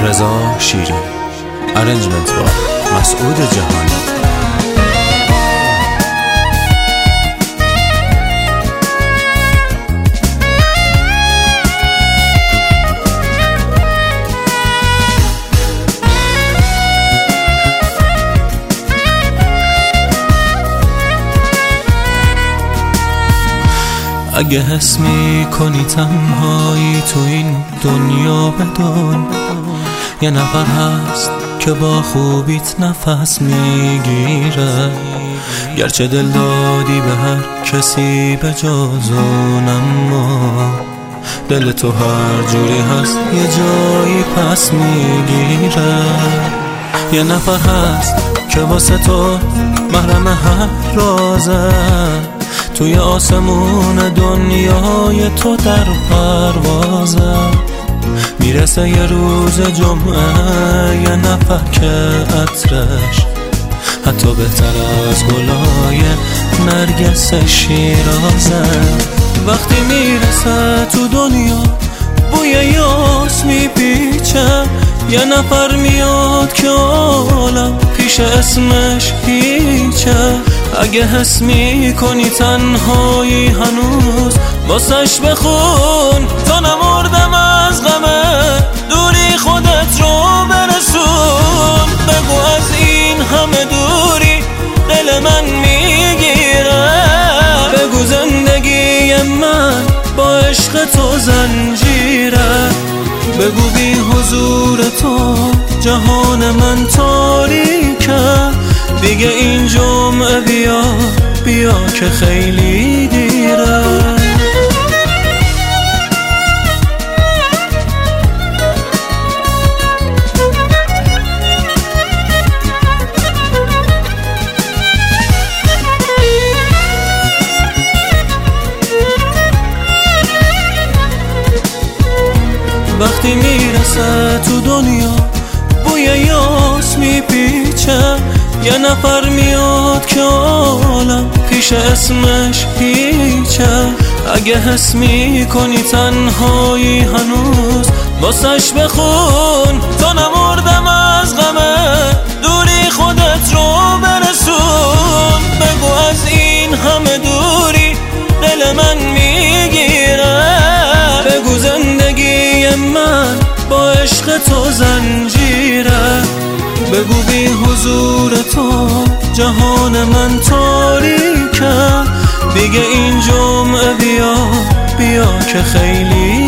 رضا شیری، ارنجمنت با مسعود جهانی. اگه حس میکنی تنهایی تو این دنیا بدون یه نفر هست که با خوبیت نفس میگیره، گرچه دل دادی به هر کسی به جز اون، اما دل تو هر جوری هست یه جایی پس میگیره. یه نفر هست که واسه تو محرم هر رازه، توی آسمون دنیای تو در پروازه. میرسه یه روز جمعه یه نفک عطرش حتی بهتر از گلای نرگس شیرازه. وقتی میرسه تو دنیا بوی یاس میپیچه، یه نفر میاد که عالم پیش اسمش هیچه. اگه حس میکنی تنهایی هنوز واسش بخون، تا نمردم از غمه دوری خودت رو برسون. بگو از این همه دوری دل من میگیره، بگو زندگی من با عشق تو زنجیره، بگو بی حضور تو جهان من تاریکه. دیگه این جمعه بیا که خیلی دیره. وقتی میرسه تو دنیا بوی یاس میپیچه، یه نفر میاد که عالم پیش اسمش هیچه. اگه حس میکنی تنهایی هنوز واسش بخون، تا نمردم از غمه دوری خودت رو برسون. بگو از این همه دوری دل من میگیره، بگو زندگی من با عشق تو زنجیره، بگو بی حضور تو جهان من تاریکه. دیگه این جمعه بیا که خیلی